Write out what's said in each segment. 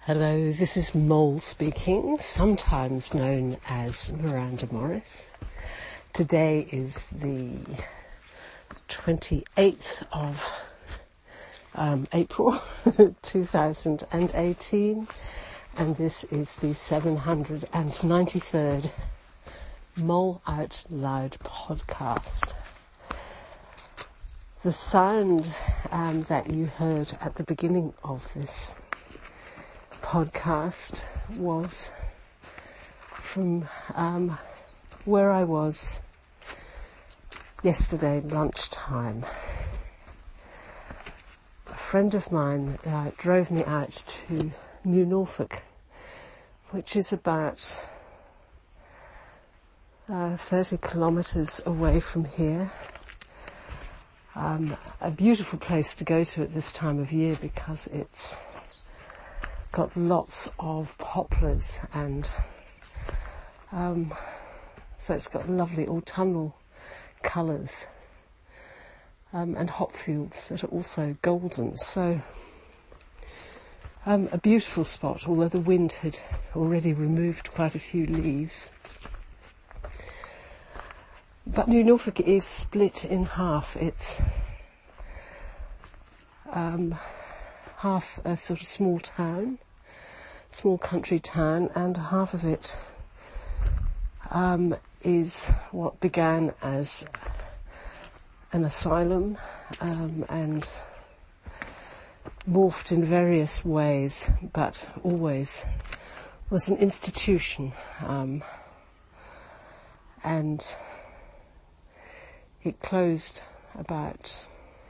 Hello, this is Mole speaking, sometimes known as Miranda Morris. Today is the 28th of April 2018, and this is the 793rd Mole Out Loud podcast. The sound that you heard at the beginning of this podcast was from where I was yesterday lunchtime. A friend of mine drove me out to New Norfolk, which is about 30 kilometres away from here. A beautiful place to go to at this time of year because it's got lots of poplars and so it's got lovely autumnal colours and hop fields that are also golden. So a beautiful spot, although the wind had already removed quite a few leaves. But New Norfolk is split in half. It's half a sort of small country town, and half of it is what began as an asylum and morphed in various ways, but always was an institution, and it closed about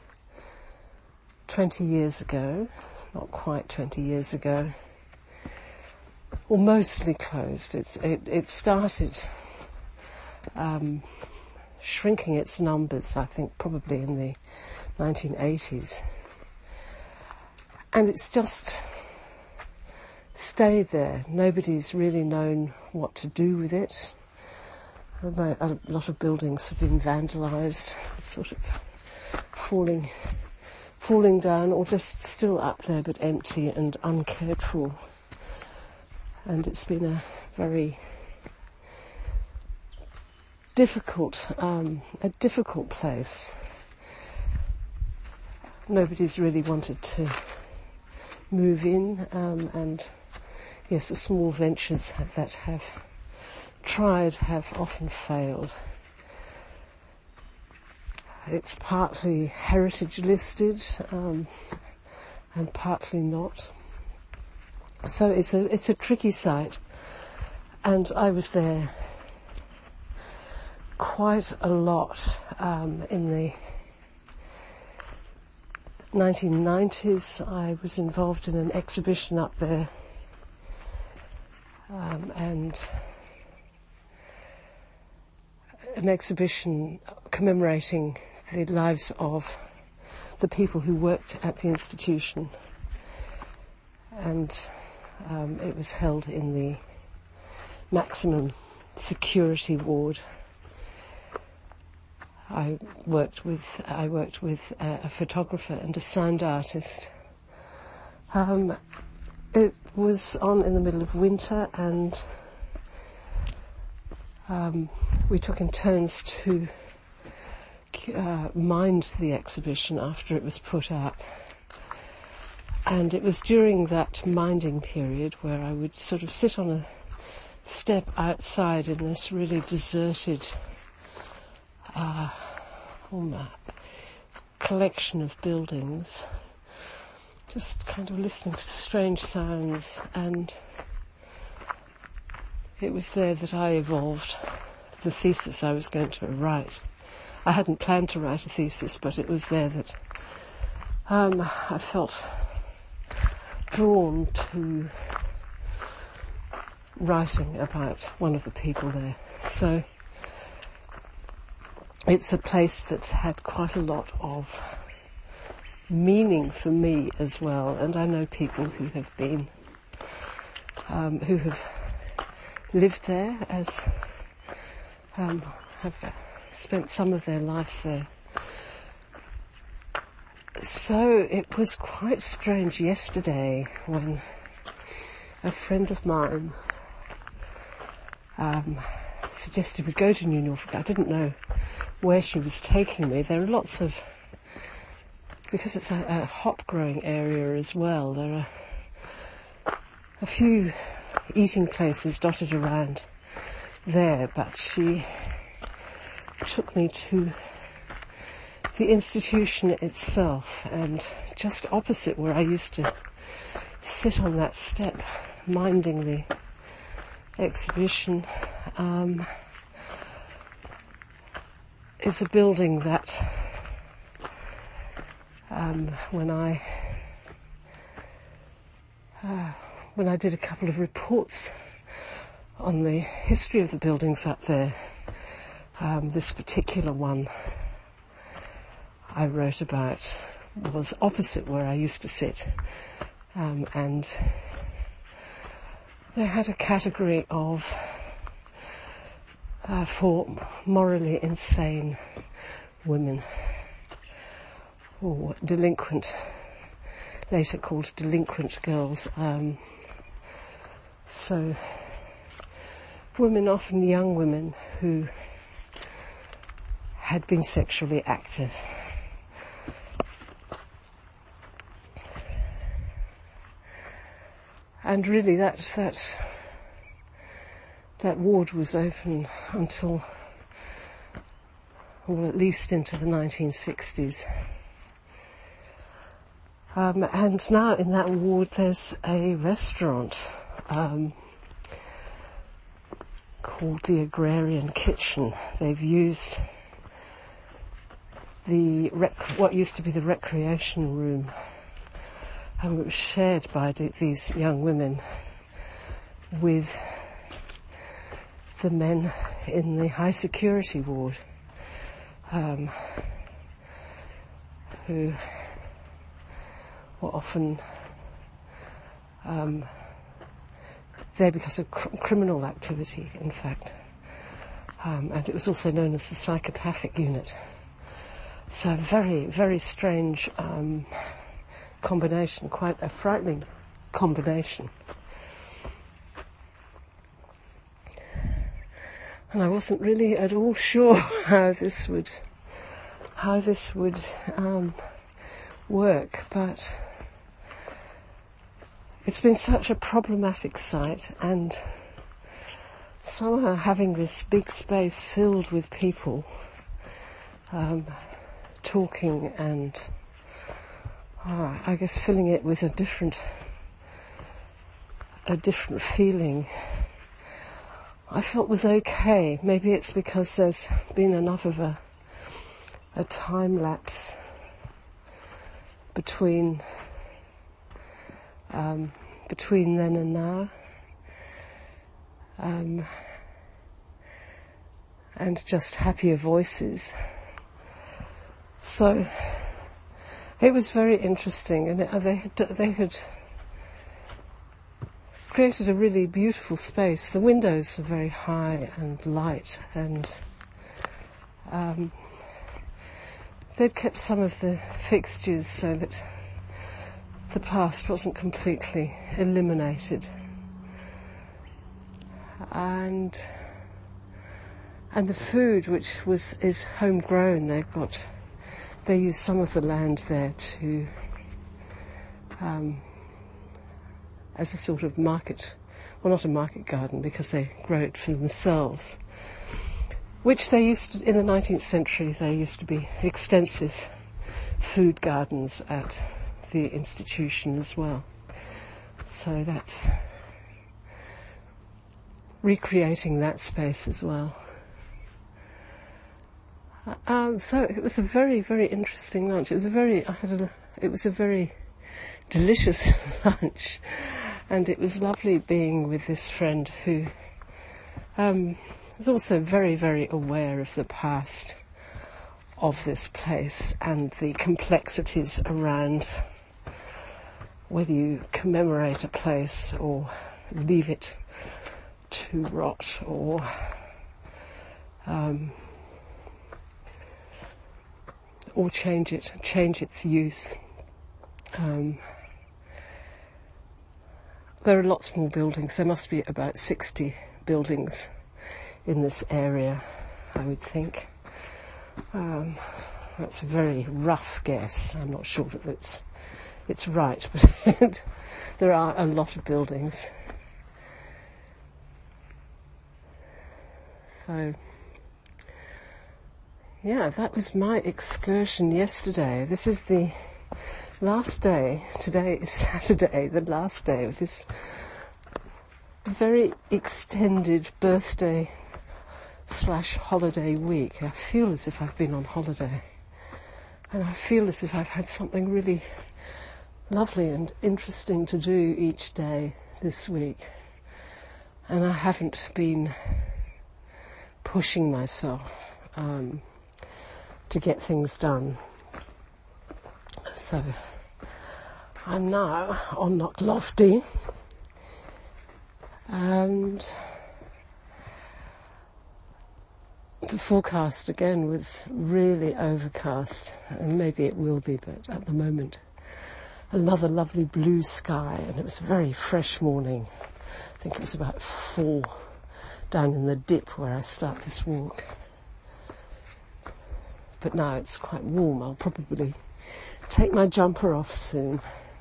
20 years ago, not quite 20 years ago, or mostly closed. It started shrinking its numbers, I think, probably in the 1980s. And it's just stayed there. Nobody's really known what to do with it. A lot of buildings have been vandalised, sort of falling down, or just still up there but empty and uncared for. And it's been a very difficult place. Nobody's really wanted to move in, and yes, the small ventures that have tried have often failed. It's partly heritage listed and partly not. So it's a tricky site, and I was there quite a lot in the 1990s. I was involved in an exhibition up there, and an exhibition commemorating the lives of the people who worked at the institution, and it was held in the maximum security ward. I worked with a photographer and a sound artist. It was on in the middle of winter, and we took in turns to mind the exhibition after it was put up. And it was during that minding period where I would sort of sit on a step outside in this really deserted collection of buildings, just kind of listening to strange sounds. And it was there that I evolved the thesis I was going to write. I hadn't planned to write a thesis, but it was there that I felt drawn to writing about one of the people there. So it's a place that's had quite a lot of meaning for me as well, and I know people who have been, who have lived there, as have spent some of their life there. So it was quite strange yesterday when a friend of mine suggested we go to New Norfolk. I didn't know where she was taking me. There are lots of, because it's a hop growing area as well, there are a few eating places dotted around there, but she took me to the institution itself, and just opposite where I used to sit on that step minding the exhibition is a building that when I did a couple of reports on the history of the buildings up there, this particular one I wrote about was opposite where I used to sit, and they had a category of for morally insane women, or delinquent, later called delinquent girls. So women, often young women, who had been sexually active. And really that ward was open until, well, at least into the 1960s. And now in that ward there's a restaurant called the Agrarian Kitchen. They've used what used to be the recreation room, and it was shared by these young women with the men in the high security ward, who were often there because of criminal activity, in fact. And it was also known as the psychopathic unit. So a very, very strange combination, quite a frightening combination. And I wasn't really at all sure how this would work, but it's been such a problematic site, and somehow having this big space filled with people talking and I guess filling it with a different feeling, I felt was okay. Maybe it's because there's been enough of a time lapse between then and now, and just happier voices. So it was very interesting, and they had created a really beautiful space. The windows were very high and light, and they'd kept some of the fixtures so that the past wasn't completely eliminated. And the food, which is homegrown, they use some of the land there to as a sort of market, well, not a market garden, because they grow it for themselves, which they used to, in the 19th century, there used to be extensive food gardens at the institution as well. So that's recreating that space as well. So it was a very, very interesting lunch. It was a very delicious lunch, and it was lovely being with this friend who was also very, very aware of the past of this place and the complexities around whether you commemorate a place or leave it to rot or change its use. There are lots more buildings. There must be about 60 buildings in this area, I would think. That's a very rough guess. I'm not sure that it's right, but there are a lot of buildings. So, yeah, that was my excursion yesterday. This is the last day. Today is Saturday, the last day of this very extended birthday/holiday week. I feel as if I've been on holiday. And I feel as if I've had something really lovely and interesting to do each day this week. And I haven't been pushing myself to get things done. So I'm now on Knocklofty, and the forecast again was really overcast, and maybe it will be, but at the moment another lovely blue sky, and it was a very fresh morning. I think it was about 4 down in the dip where I start this walk. But now it's quite warm. I'll probably take my jumper off soon.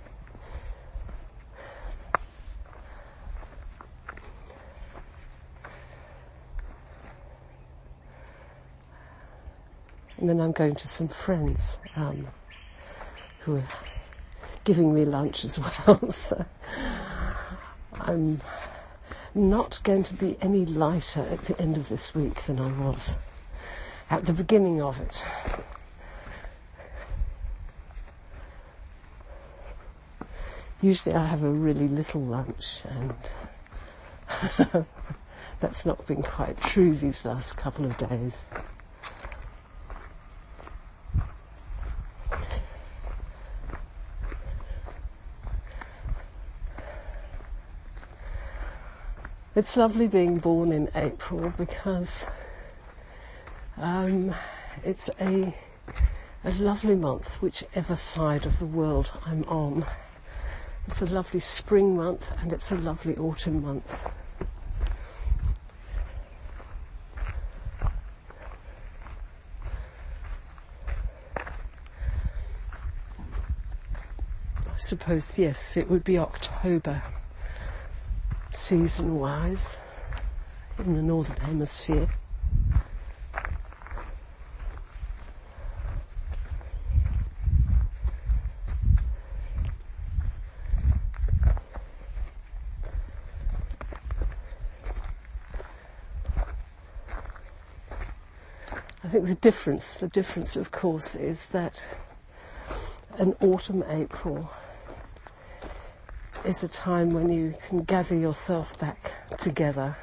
And then I'm going to some friends who are giving me lunch as well. So I'm not going to be any lighter at the end of this week than I was at the beginning of it. Usually I have a really little lunch, and that's not been quite true these last couple of days. It's lovely being born in April because it's a lovely month, whichever side of the world I'm on. It's a lovely spring month and it's a lovely autumn month. I suppose, yes, it would be October, season-wise, in the Northern Hemisphere. I think the difference of course is that an autumn April is a time when you can gather yourself back together.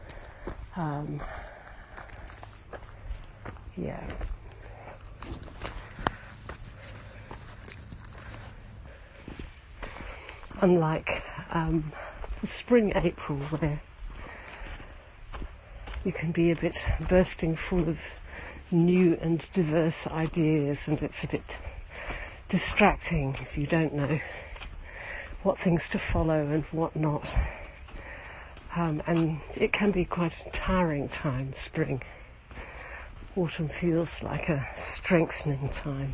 Unlike the spring April, where you can be a bit bursting full of new and diverse ideas, and it's a bit distracting as you don't know what things to follow and what not. And it can be quite a tiring time, spring. Autumn feels like a strengthening time.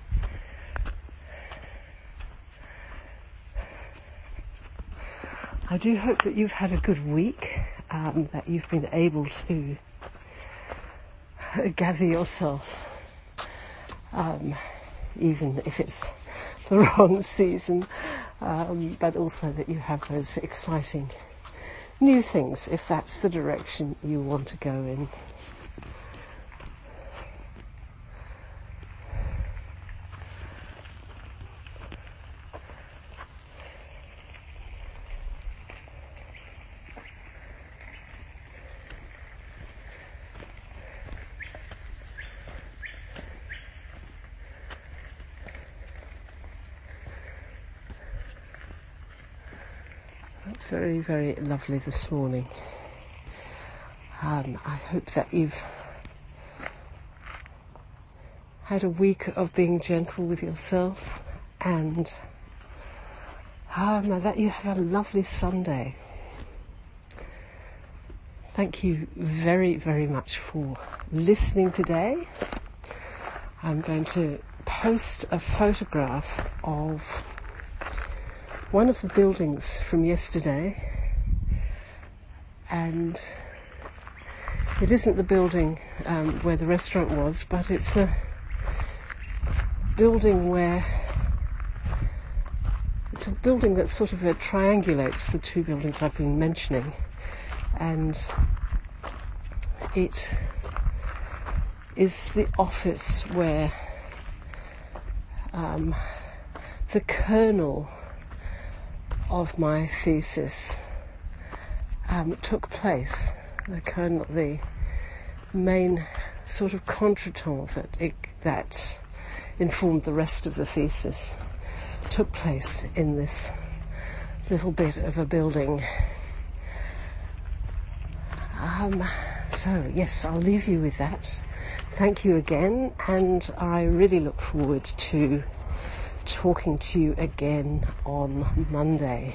I do hope that you've had a good week, that you've been able to gather yourself, even if it's the wrong season, but also that you have those exciting new things, if that's the direction you want to go in. It's very, very lovely this morning. I hope that you've had a week of being gentle with yourself and Now that you have a lovely Sunday. Thank you very, very much for listening today. I'm going to post a photograph of one of the buildings from yesterday, and it isn't the building where the restaurant was, but it's a building that sort of triangulates the two buildings I've been mentioning, and it is the office where the kernel of my thesis took place. The main sort of contretemps that informed the rest of the thesis took place in this little bit of a building. So yes, I'll leave you with that. Thank you again, and I really look forward to talking to you again on Monday.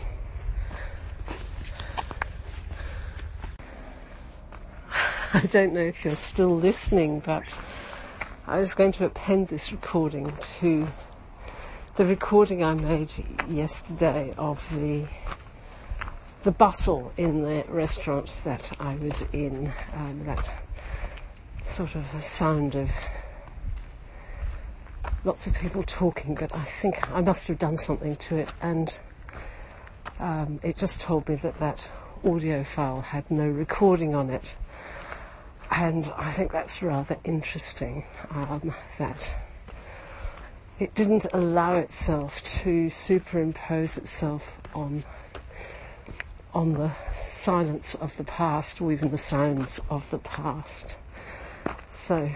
I don't know if you're still listening, but I was going to append this recording to the recording I made yesterday of the bustle in the restaurant that I was in, that sort of a sound of lots of people talking, but I think I must have done something to it, and it just told me that audio file had no recording on it. And I think that's rather interesting, that it didn't allow itself to superimpose itself on the silence of the past, or even the sounds of the past. So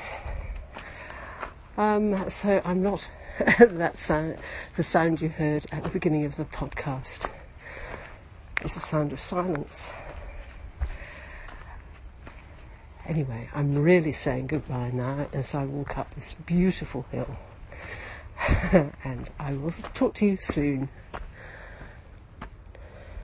I'm not that sound. The sound you heard at the beginning of the podcast is the sound of silence. Anyway, I'm really saying goodbye now as I walk up this beautiful hill. And I will talk to you soon.